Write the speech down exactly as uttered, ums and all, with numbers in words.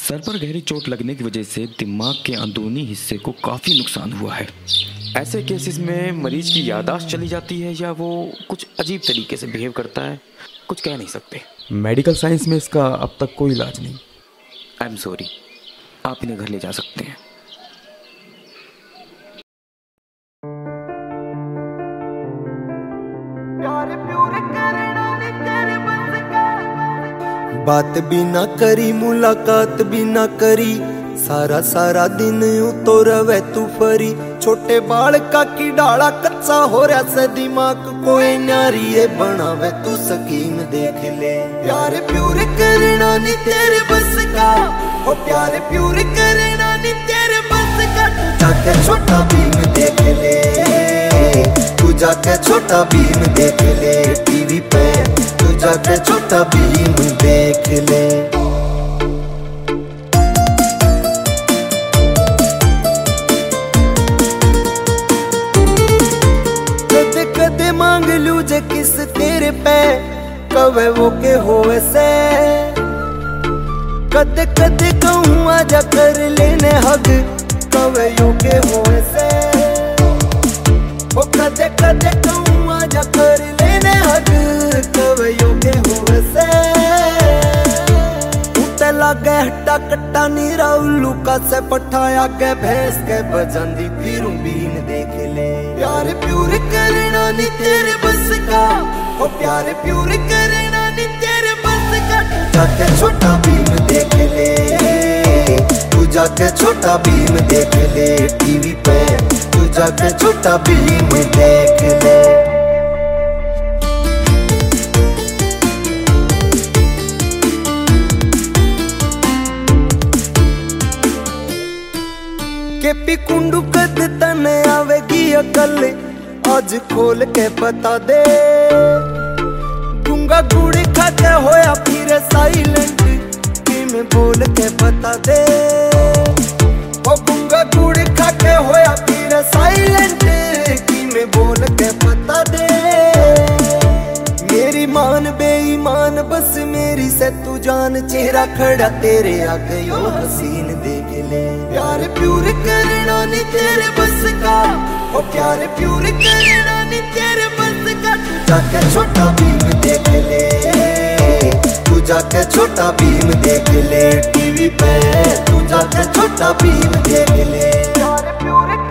Sir पर गहरी चोट लगने की वजह से दिमाग के अंदरूनी हिस्से को काफ़ी नुकसान हुआ है। ऐसे केसेस में मरीज की याददाश्त चली जाती है या वो कुछ अजीब तरीके से बिहेव करता है, कुछ कह नहीं सकते। मेडिकल साइंस में इसका अब तक कोई इलाज नहीं। आई एम सॉरी, आप इन्हें घर ले जा सकते हैं। बात भी ना करी, मुलाकात भी ना करी, सारा सारा दिन उतो रवे तू फरी। छोटे बाल का की डाला कच्चा हो रहा से दिमाग कोई नारी है बनावे तू स्कीम देख ले। प्यार प्यूर करना नी तेरे बस का, ओ प्यार प्यूर करना नी तेरे बस का। तू जाके छोटा भीम देख ले, तू जाके छोटा भीम देख ले टीवी पे, तू जाके छोटा भीम देख ले। कदे कदे मांग लू जे किस तेरे पे, कवे वो के होवे से। कदे कदे कहूँ आजा कर लेने हग, कवे यो के होवे से। ओ कदे कदे कहूँ आजा कर लेने हग, कवे यो के होवे से। उते लागे हट्टा कट्टा नीरा उल्लू का से पठाया के भैंस के बजांदी फिरूं बीन देख ले। प्यार प्यूर करना नी तेरे बस का, ओ प्यार प्यूर करना नी तेरे बस का। तू जाके छोटा भीम देख ले, तू जाके छोटा भीम देख ले टीवी पे, तू जाके छोटा भीम देख ले। केपी कुंडू कद तने आवेगी अकल, आज खोल के बता दे। गुंगा गुड़ी खाते होया फिर साइलेंट, कि मैं बोल के बता दे। ओ गुंगा गुड़ी खाते होया फिर साइलेंट, कि मैं बोल के बता दे। मेरी मान बेईमान बस मेरी से तू जान, चेहरा खड़ा तेरे आगे यो हसीन देख ले। प्यार प्यूर करना नी तेरे बस का, ओ प्यार प्यूर करना नी तेरे बस का। तू जाके छोटा भीम देख ले, तू जाके छोटा भीम देख ले टीवी पे, तू जाके छोटा भीम देख ले। प्यार प्यूर